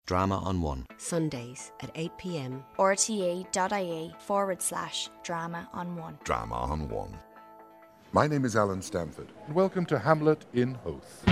Drama on One. Sundays at 8 p.m. rte.ie/drama on one. Drama on One. My name is Alan Stamford. And welcome to Hamlet in Hoath.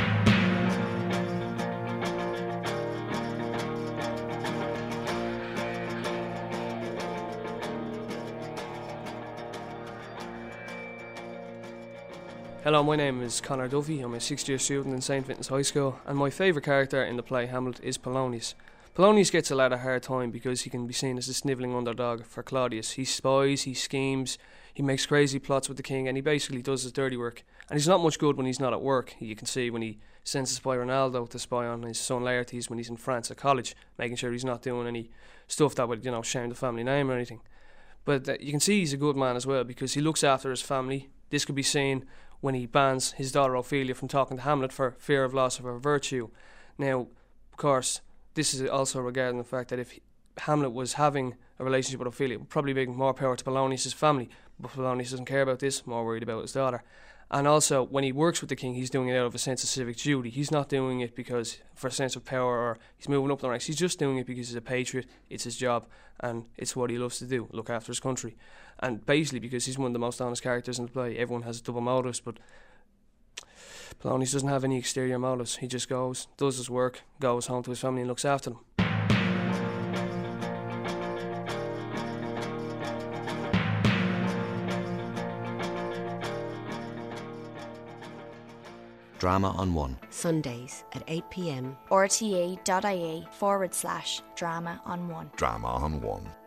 Hello, my name is Conor Duffy. I'm a 6th-year student in St. Vincent's High School, and my favourite character in the play Hamlet is Polonius. Polonius gets a lot of hard time because he can be seen as a snivelling underdog for Claudius. He spies, he schemes, he makes crazy plots with the king, and he basically does his dirty work. And he's not much good when he's not at work. You can see when he sends to spy Ronaldo to spy on his son Laertes when he's in France at college, making sure he's not doing any stuff that would, shame the family name or anything. But you can see he's a good man as well because he looks after his family. This could be seen when he bans his daughter Ophelia from talking to Hamlet for fear of loss of her virtue. Now, of course, this is also regarding the fact that if Hamlet was having a relationship with Ophelia, it would probably bring more power to Polonius' family. But Polonius doesn't care about this, more worried about his daughter. And also, when he works with the king, he's doing it out of a sense of civic duty. He's not doing it because for a sense of power or he's moving up the ranks. He's just doing it because he's a patriot, it's his job, and it's what he loves to do, look after his country. And basically, because he's one of the most honest characters in the play, everyone has double motives, but Polonius doesn't have any exterior motives. He just goes, does his work, goes home to his family and looks after them. Drama on One. Sundays at 8 p.m. rte.ie/drama on one. Drama on One.